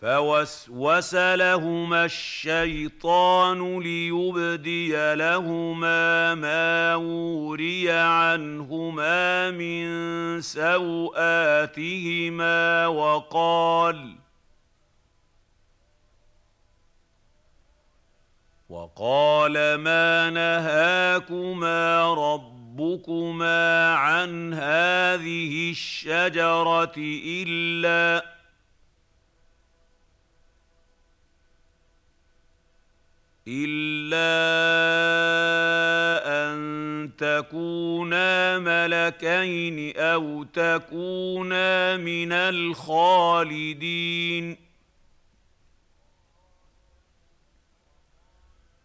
فوسوس لهما الشيطان ليبدي لهما ما وري عنهما من سوآتهما وقال ما نهاكما ربكما عن هذه الشجرة إلا أن تكونا ملكين أو تكونا من الخالدين